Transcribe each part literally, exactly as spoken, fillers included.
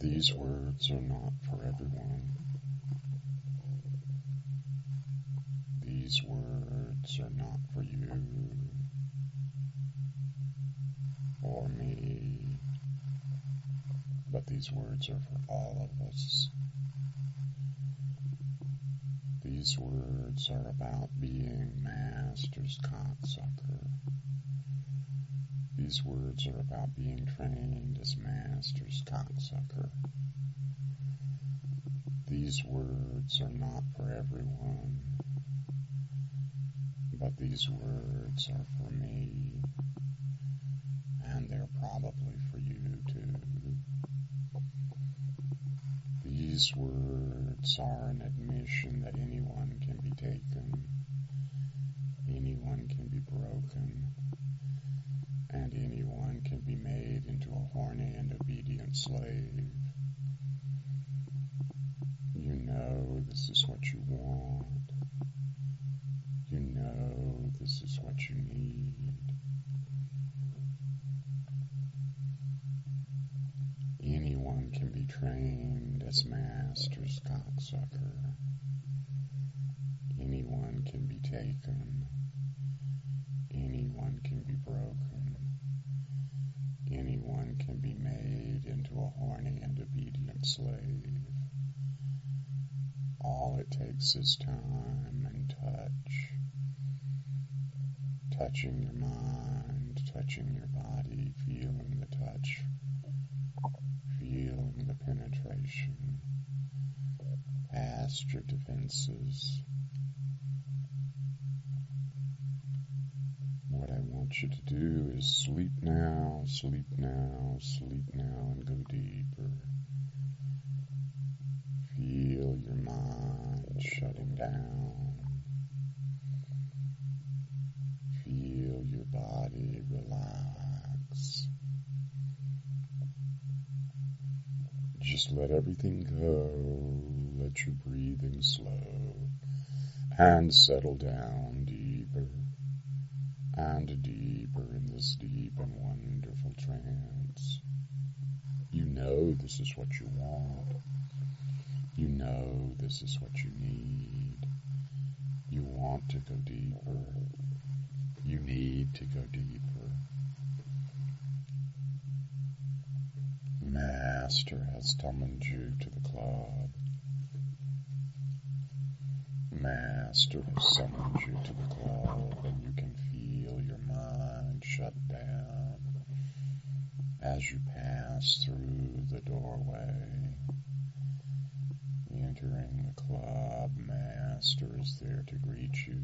These words are not for everyone. These words are not for you or me, but these words are for all of us. These words are about being Master's cocksucker. These words are about being trained as Master's cocksucker. These words are not for everyone, but these words are for me, and they're probably for you too. These words are an admission that anyone can be taken, anyone can be broken, and anyone can be made into a horny and obedient slave. You know this is what you want. You know this is what you need. Anyone can be trained as Master's cocksucker. Anyone can be taken. Anyone can be broken. Anyone can be made into a horny and obedient slave. All it takes is time and touch. Touching your mind, touching your body, feeling the touch, feeling the penetration, past your defenses. What I want you to do is sleep now, sleep now, sleep now, and go deeper. Feel your mind shutting down. Feel your body relax. Just let everything go. Let your breathing slow and settle down deeper and deeper in this deep and wonderful trance. You know this is what you want. You know this is what you need. You want to go deeper. You need to go deeper. Master has summoned you to the club. Master has summoned you to the club, and you can feel your mind shut down as you pass through the doorway. Entering the club, Master is there to greet you.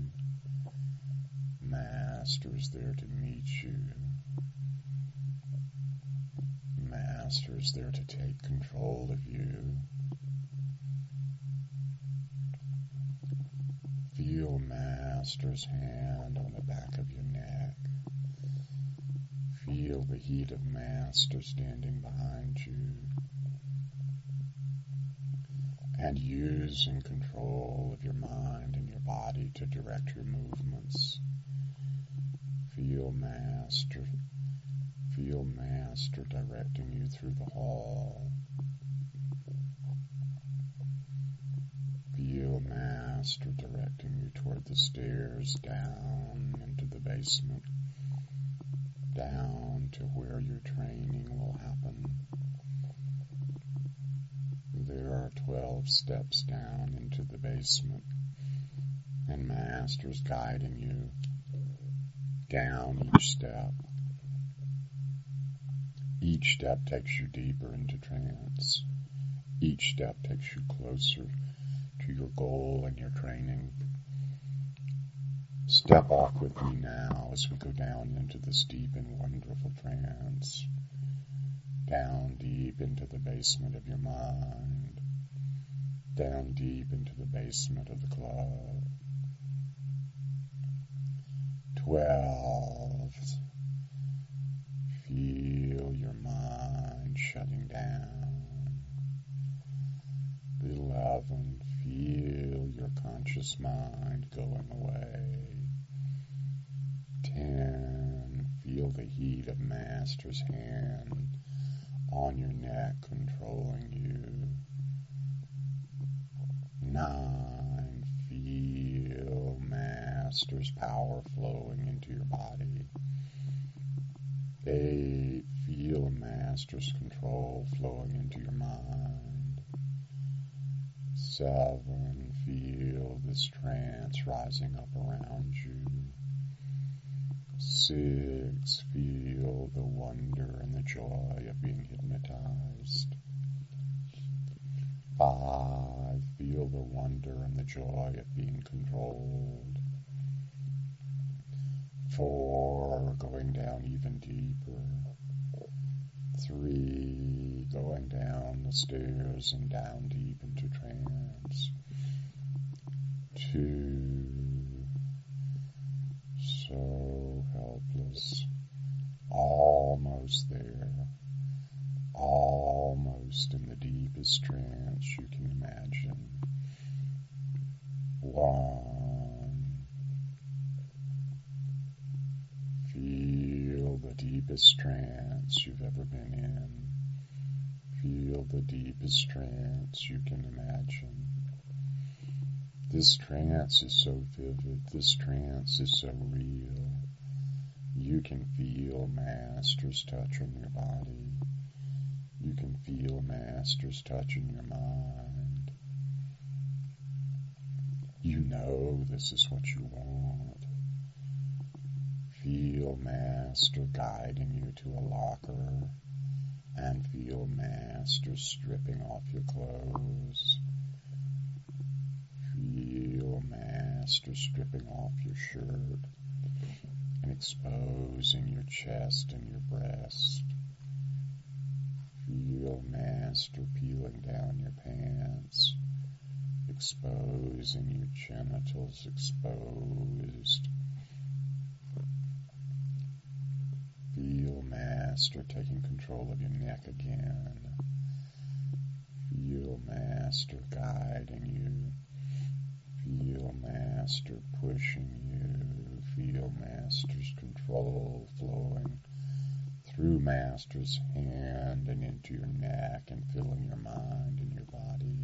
Master is there to meet you. Master is there to take control of you. Feel Master's hand on the back of your neck. Feel the heat of Master standing behind you. And using control of your mind and your body to direct your movements. Feel Master, feel Master directing you through the hall. Feel Master directing you toward the stairs down into the basement, down to where your training will happen. There are twelve steps down into the basement, and Master's guiding you down each step. Each step takes you deeper into trance. Each step takes you closer to your goal and your training. Step off with me now as we go down into this deep and wonderful trance. Down deep into the basement of your mind. Down deep into the basement of the club. Twelve. Feel your mind shutting down. Eleven. Feel your conscious mind going away. Ten. Feel the heat of Master's hand on your neck, controlling you. Nine, feel Master's power flowing into your body. Eight, feel Master's control flowing into your mind. Seven, feel this trance rising up around you. Six, feel the wonder and the joy of being hypnotized. Five, feel the wonder and the joy of being controlled. Four, going down even deeper. Three, going down the stairs and down deep into trance. Two, so helpless, almost there, almost in the deepest trance you can imagine. One, feel the deepest trance you've ever been in. Feel the deepest trance you can imagine. This trance is so vivid, this trance is so real. You can feel Master's touch on your body. You can feel Master's touch in your mind. You know this is what you want. Feel Master guiding you to a locker, and feel Master stripping off your clothes. Feel Master stripping off your shirt and exposing your chest and your breast. Feel Master peeling down your pants, exposing your genitals exposed. Feel Master taking control of your neck again. Feel Master guiding you. Feel Master pushing you. Feel Master's control flowing through Master's hand and into your neck and filling your mind and your body.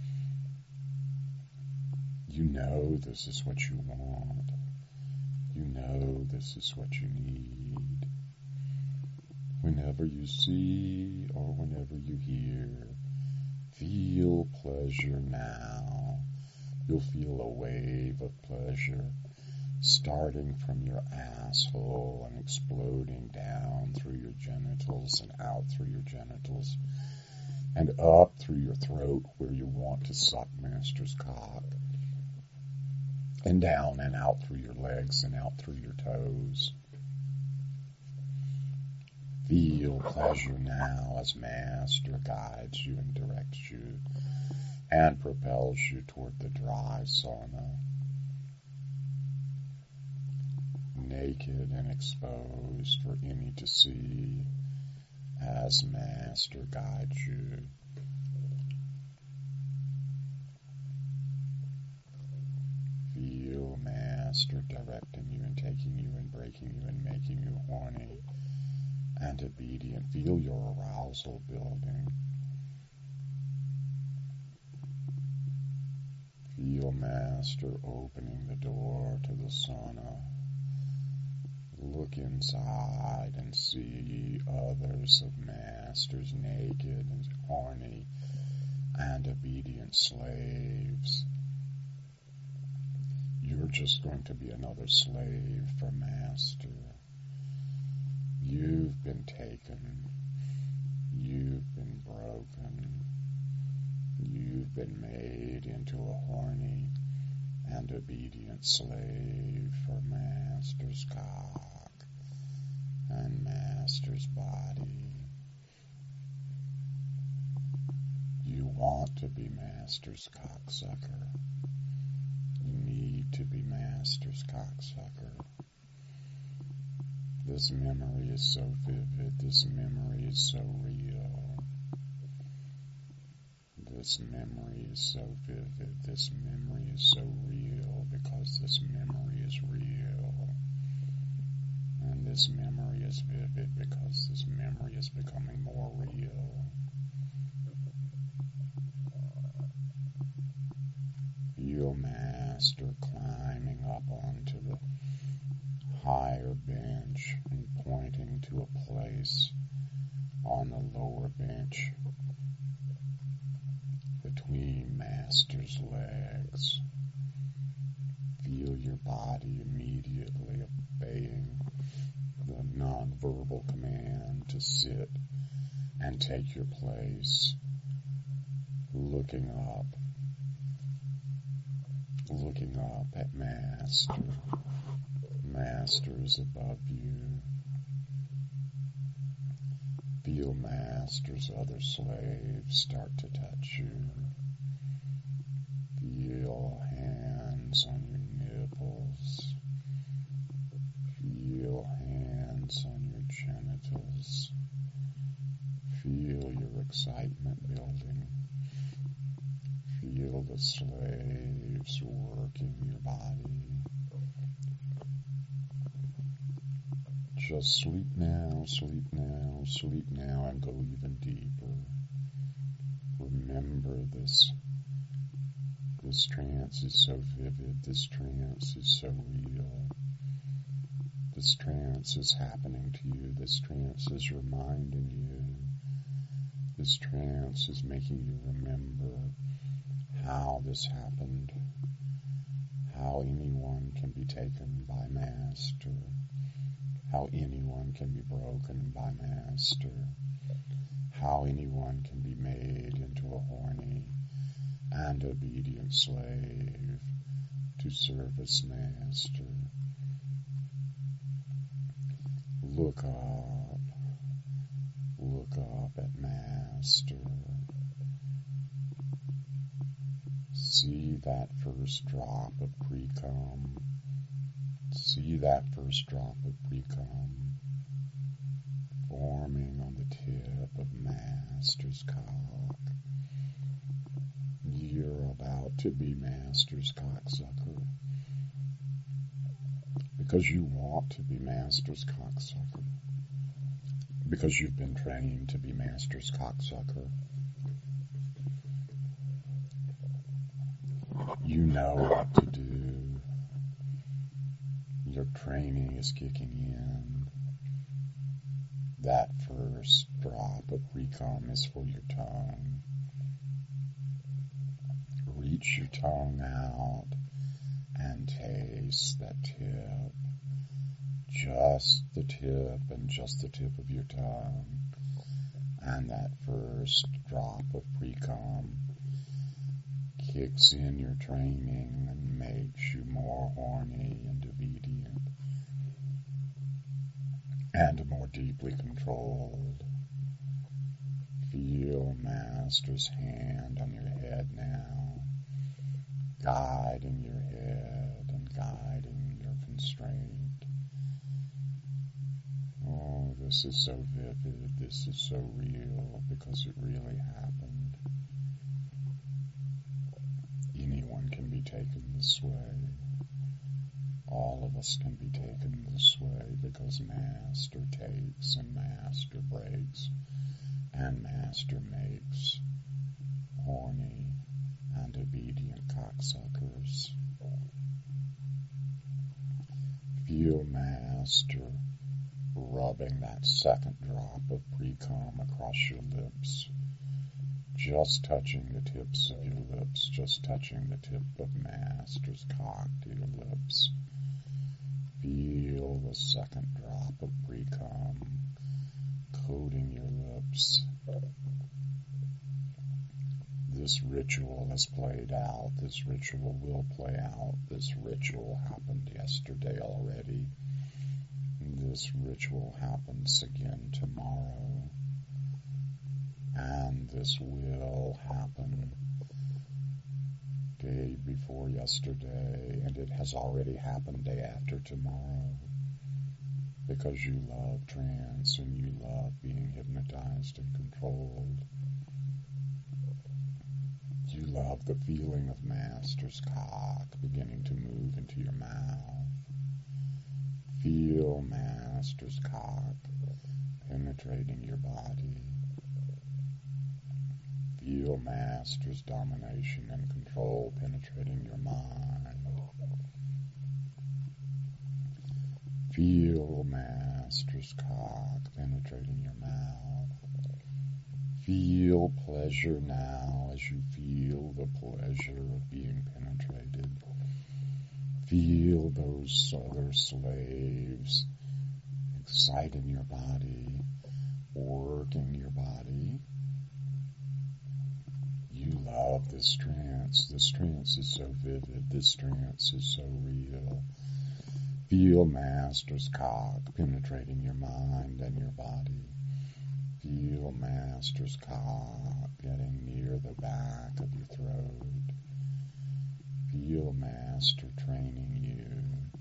You know this is what you want. You know this is what you need. Whenever you see or whenever you hear, feel pleasure now. You'll feel a wave of pleasure starting from your asshole and exploding down through your genitals and out through your genitals and up through your throat where you want to suck Master's cock, and down and out through your legs and out through your toes. Feel pleasure now as Master guides you and directs you and propels you toward the dry sauna. Naked and exposed for any to see as Master guides you. Feel Master directing you and taking you and breaking you and making you horny and obedient. Feel your arousal building. Feel Master opening the door to the sauna. Look inside and see others of Masters naked and horny and obedient slaves. You're just going to be another slave for Master. You've been taken. You've been broken. You've been made into a horny and obedient slave for Master's cock and Master's body. You want to be Master's cocksucker. You need to be Master's cocksucker. This memory is so vivid. This memory is so real. This memory is so vivid. This memory is so real because this memory is real. And this memory is vivid because this memory is becoming more real. Feel Master climbing up onto the higher bench and pointing to a place on the lower bench between Master's legs. Feel your body immediately obeying the nonverbal command to sit and take your place, looking up, looking up at Master. Master is above you. Feel Master's other slaves start to touch you. Feel hands on your nipples. Feel hands on your genitals. Feel your excitement building. Feel the slaves working your body. Just sleep now, sleep now, sleep now, and go even deeper. Remember this. This trance is so vivid. This trance is so real. This trance is happening to you. This trance is reminding you. This trance is making you remember how this happened. How anyone can be taken by Master. How anyone can be broken by Master. How anyone can be made into a horny and obedient slave to service Master. Look up. Look up at Master. See that first drop of pre-cum. See that first drop of pre-cum forming on the tip of Master's cock. You're about to be Master's cocksucker because you want to be Master's cocksucker, because you've been trained to be Master's cocksucker. You know what to do. Your training is kicking in. That first drop of pre-cum is for your tongue. Reach your tongue out and taste that tip. Just the tip and just the tip of your tongue. And that first drop of pre-cum kicks in your training and makes you more horny and obedient and more deeply controlled. Feel Master's hand on your head now, guiding your head and guiding your constraint. Oh, this is so vivid, this is so real, because it really happened. Anyone can be taken this way. All of us can be taken this way because Master takes and Master breaks and Master makes horny and obedient cocksuckers. Feel Master rubbing that second drop of pre-cum across your lips, just touching the tips of your lips, just touching the tip of Master's cock to your lips. Feel the second drop of pre-cum coating your lips. This ritual has played out. This ritual will play out. This ritual happened yesterday already. This ritual happens again tomorrow. And this will happen day before yesterday, and it has already happened day after tomorrow, because you love trance and you love being hypnotized and controlled. You love the feeling of Master's cock beginning to move into your mouth. Feel Master's cock penetrating your body. Feel Master's domination and control penetrating your mind. Feel Master's cock penetrating your mouth. Feel pleasure now as you feel the pleasure of being penetrated. Feel those other slaves exciting your body, working your body. You love this trance. This trance is so vivid. This trance is so real. Feel Master's cock penetrating your mind and your body. Feel Master's cock getting near the back of your throat. Feel Master training you.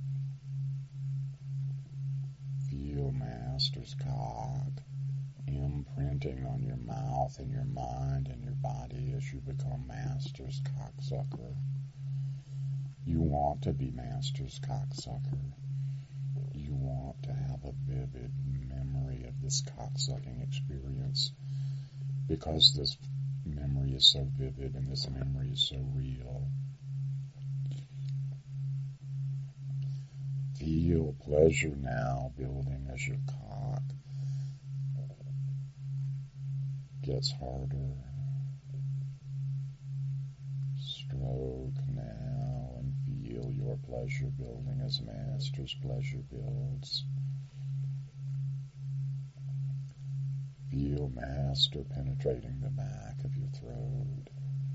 Feel Master's cock imprinting on your mouth and your mind and your body as you become Master's cocksucker. You want to be Master's cocksucker. You want to have a vivid memory of this cocksucking experience because this memory is so vivid and this memory is so real. Feel pleasure now building as your cock gets harder. Stroke now and feel your pleasure building as Master's pleasure builds. Feel Master penetrating the back of your throat.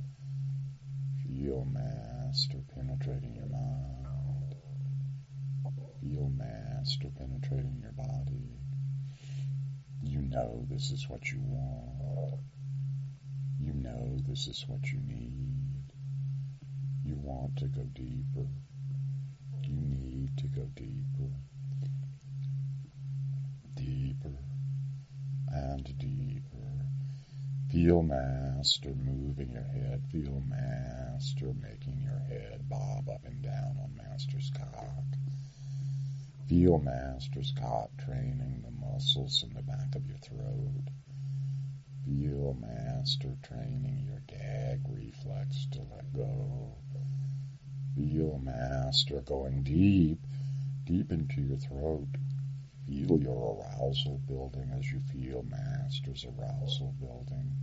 Feel Master penetrating your mind. Feel Master penetrating your body. You know this is what you want. You know this is what you need. You want to go deeper. You need to go deeper. Deeper and deeper. Feel Master moving your head. Feel Master making your head bob up and down on Master's cock. Feel Master's cock training the muscles in the back of your throat. Feel Master training your gag reflex to let go. Feel Master going deep, deep into your throat. Feel your arousal building as you feel Master's arousal building.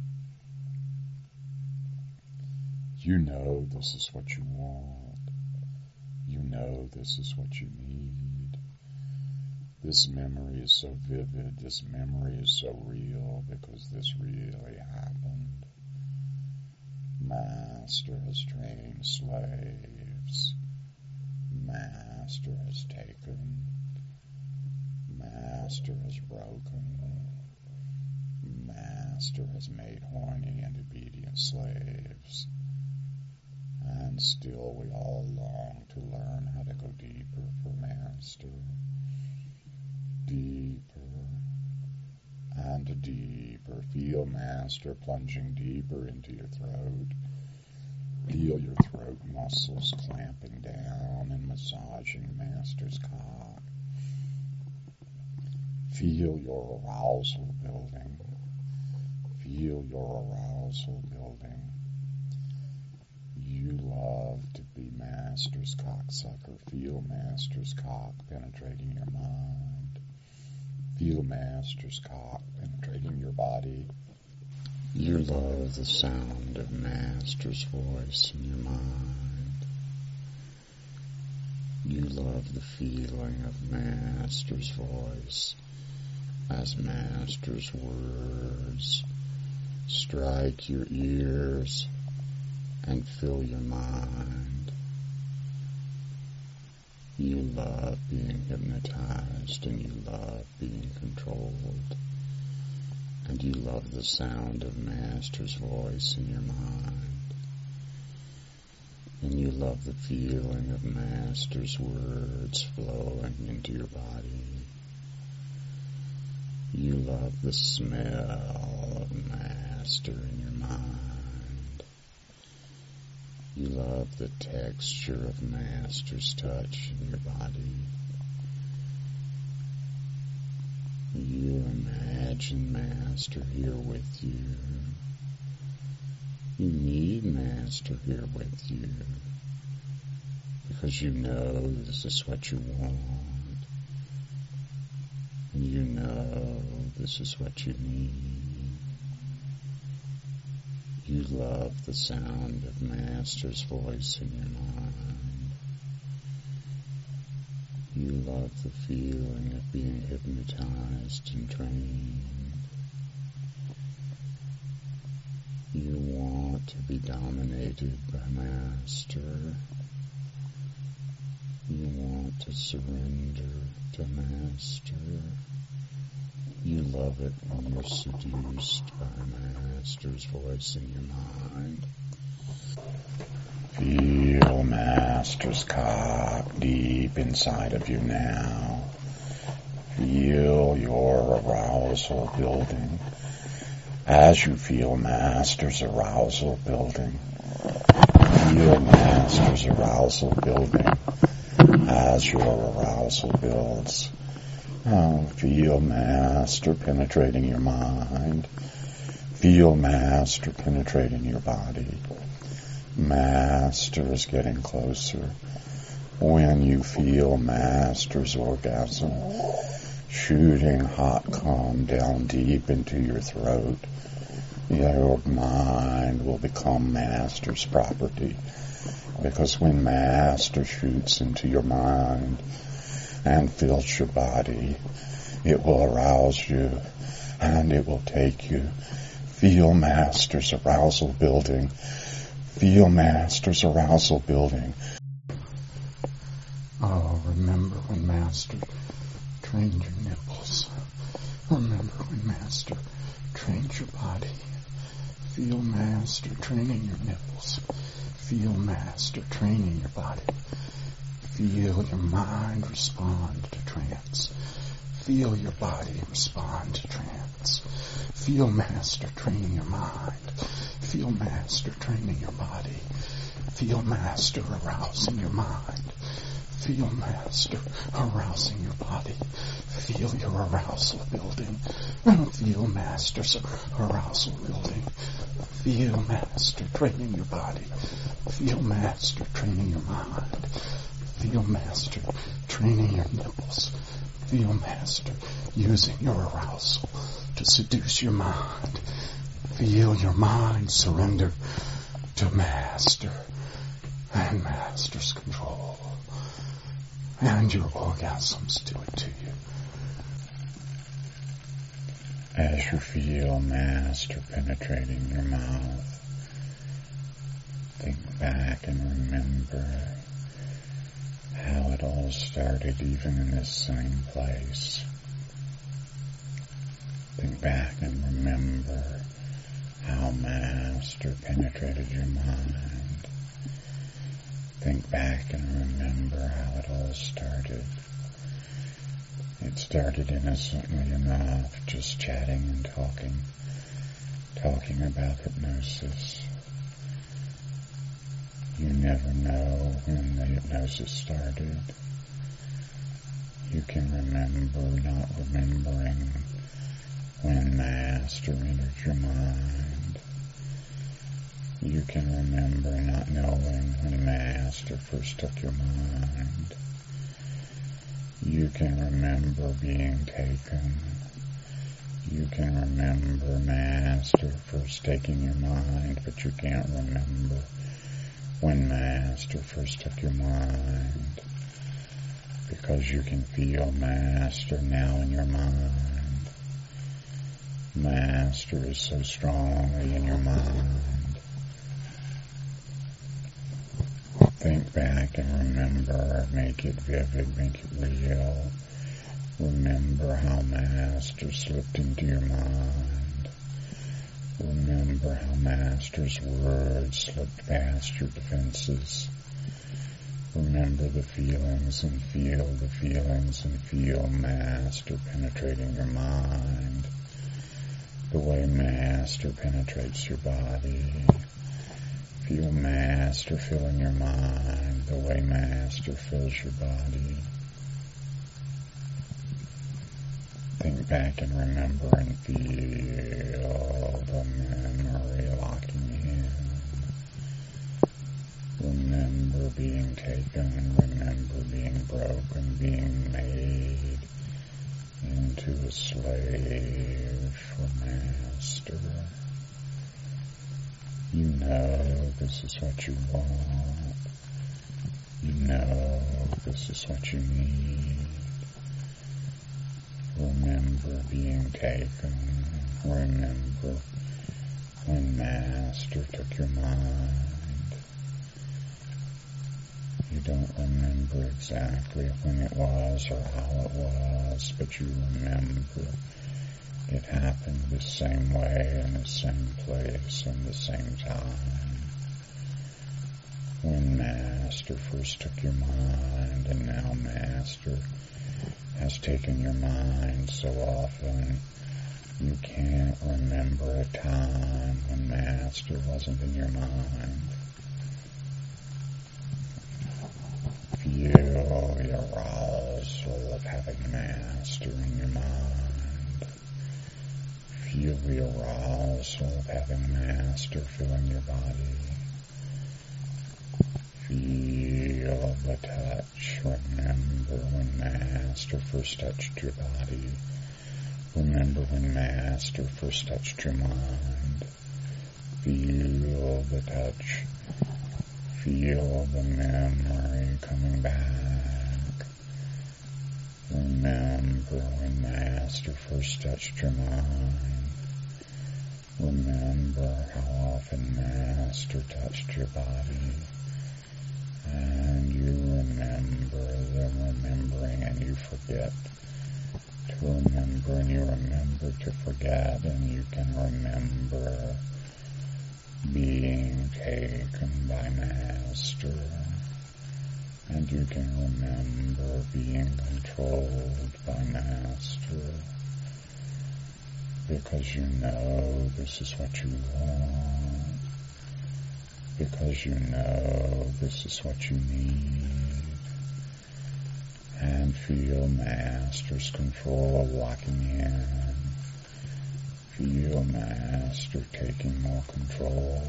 You know this is what you want. You know this is what you need. This memory is so vivid, this memory is so real because this really happened. Master has trained slaves. Master has taken. Master has broken. Master has made horny and obedient slaves. And still we all long to learn how to go deeper for Master. Deeper and deeper. Feel Master plunging deeper into your throat. Feel your throat muscles clamping down and massaging Master's cock. Feel your arousal building. Feel your arousal building. You love to be Master's cocksucker. Feel Master's cock penetrating your mind. Feel Master's cock penetrating your body. You love the sound of Master's voice in your mind. You love the feeling of Master's voice as Master's words strike your ears and fill your mind. You love being hypnotized and you love being controlled. And you love the sound of Master's voice in your mind. And you love the feeling of Master's words flowing into your body. You love the smell of Master in your mind. You love the texture of Master's touch in your body. You imagine Master here with you. You need Master here with you because you know this is what you want. And you know this is what you need. You love the sound of Master's voice in your mind. You love the feeling of being hypnotized and trained. You want to be dominated by Master. You want to surrender to Master. You love it when you're seduced by Master's voice in your mind. Feel Master's cock deep inside of you now. Feel your arousal building. As you feel Master's arousal building, feel Master's arousal building. As your arousal builds, oh, feel Master penetrating your mind. Feel Master penetrating your body. Master is getting closer. When you feel Master's orgasm shooting hot cum down deep into your throat, your mind will become Master's property. Because when Master shoots into your mind and fills your body, it will arouse you and it will take you. Feel Master's arousal building. Feel Master's arousal building. Oh, remember when Master trained your nipples. Remember when Master trained your body. Feel Master training your nipples. Feel Master training your body. Feel your mind respond to trance. Feel your body respond to trance. Feel Master training your mind. Feel Master training your body. Feel Master arousing your mind. Feel Master arousing your body. Feel your arousal building. Feel Master's arousal building. Feel Master training your body. Feel Master training your mind. Feel Master training your nipples. Feel Master using your arousal to seduce your mind. Feel your mind surrender to Master and Master's control. And your orgasms do it to you. As you feel Master penetrating your mouth, think back and remember how it all started even in this same place. Think back and remember how Master penetrated your mind. Think back and remember how it all started. It started innocently enough, just chatting and talking, talking about hypnosis. You never know when the hypnosis started. You can remember not remembering when Master entered your mind. You can remember not knowing when Master first took your mind. You can remember being taken. You can remember Master first taking your mind, but you can't remember when Master first took your mind. Because you can feel Master now in your mind. Master is so strongly in your mind. Think back and remember, make it vivid, make it real. Remember how Master slipped into your mind. Remember how Master's words slipped past your defenses. Remember the feelings and feel the feelings and feel Master penetrating your mind. The way Master penetrates your body. Feel Master filling your mind the way Master fills your body. Think back and remember and feel the memory locking in. Remember being taken, remember being broken, being made into a slave for master. You know this is what you want. You know this is what you need. Remember being taken. Remember when Master took your mind. You don't remember exactly when it was or how it was, but you remember it happened the same way in the same place in the same time. When Master first took your mind, and now Master has taken your mind so often you can't remember a time when Master wasn't in your mind. Feel the arousal of having Master in your mind. Feel the arousal of having Master filling your body. Feel the touch. Remember when Master first touched your body. Remember when Master first touched your mind. Feel the touch. Feel the memory coming back. Remember when Master first touched your mind. Remember how often Master touched your body. And you remember the remembering, and you forget to remember, and you remember to forget, and you can remember being taken by Master, and you can remember being controlled by Master, because you know this is what you want. Because you know this is what you need. And feel Master's control locking in. Feel Master taking more control.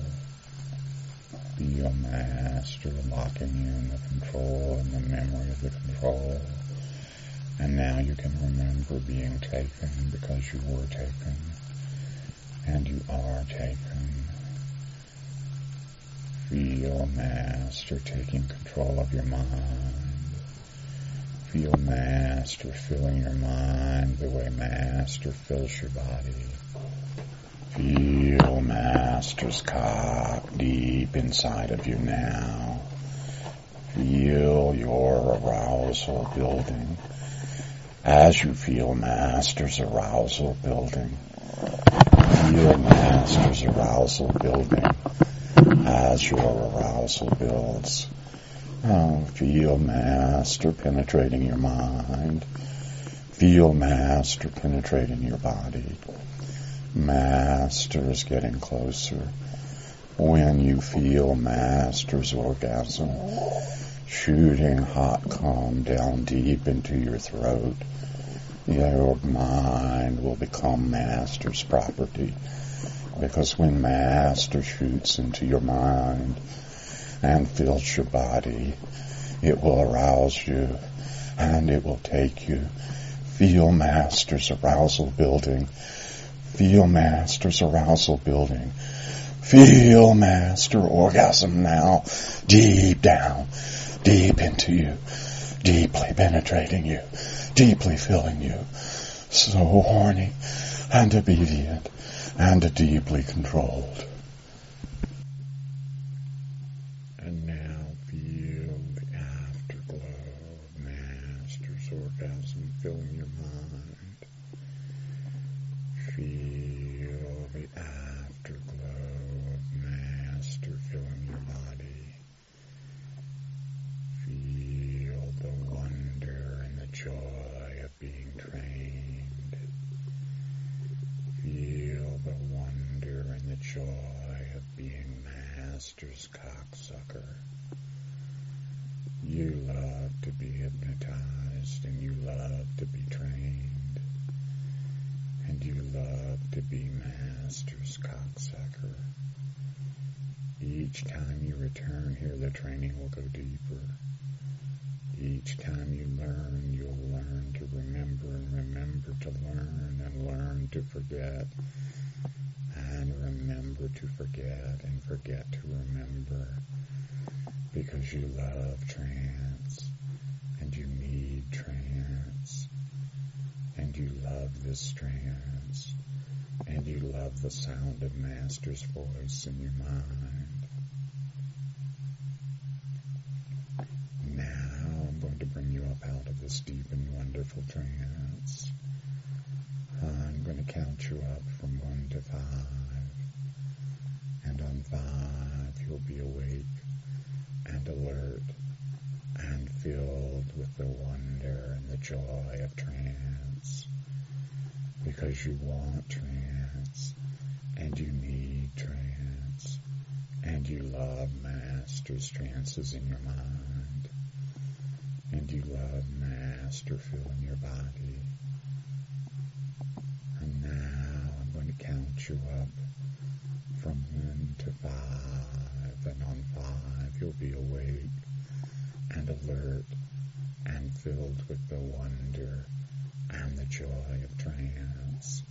Feel Master locking in the control and the memory of the control. And now you can remember being taken because you were taken. And you are taken. Feel Master taking control of your mind. Feel Master filling your mind the way Master fills your body. Feel Master's cock deep inside of you now. Feel your arousal building. As you feel Master's arousal building, feel Master's arousal building. As your arousal builds, oh, feel Master penetrating your mind. Feel Master penetrating your body. Master is getting closer. When you feel Master's orgasm shooting hot cum down deep into your throat, your mind will become Master's property. Because when Master shoots into your mind and fills your body, it will arouse you and it will take you. Feel Master's arousal building. Feel Master's arousal building. Feel Master orgasm now, deep down, deep into you, deeply penetrating you, deeply filling you. So horny and obedient and deeply controlled. And now feel the afterglow of Master's orgasm filling your mind. Feel the afterglow of Master filling your body. Feel the wonder and the joy of being trained. Feel the wonder and the joy of being Master's cocksucker. You love to be hypnotized and you love to be trained. And you love to be Master's cocksucker. Each time you return here, the training will go deeper. Each time you learn, you'll learn to remember and remember to learn and learn to forget and remember to forget and forget to remember, because you love trance and you need trance and you love this trance and you love the sound of Master's voice in your mind. Now I'm going to bring you up out of this deep and wonderful trance. I'm going to count you up from one to five. And on five, you'll be awake and alert and filled with the wonder and the joy of trance. Because you want trance, and you need trance, and you love Master's trances in your mind, and you love Master filling your body. And now I'm going to count you up from one to five, and on five you'll be awake and alert and filled with the wonder and the joy of trance.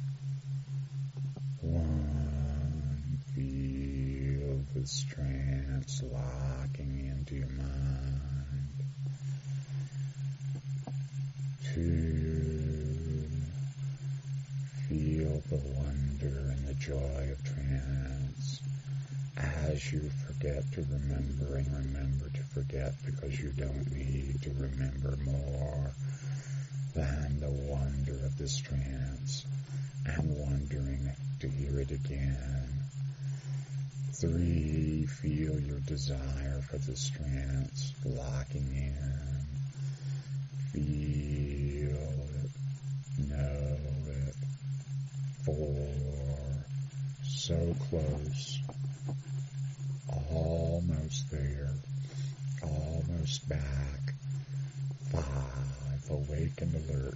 One, feel this trance locking into your mind. Two, feel the wonder and the joy of trance as you forget to remember and remember to forget, because you don't need to remember more than the wonder of this trance and wondering to hear it again. Three, feel your desire for this trance locking in. Feel it, know it. Four, so close, almost there, almost back. Five, awake and alert.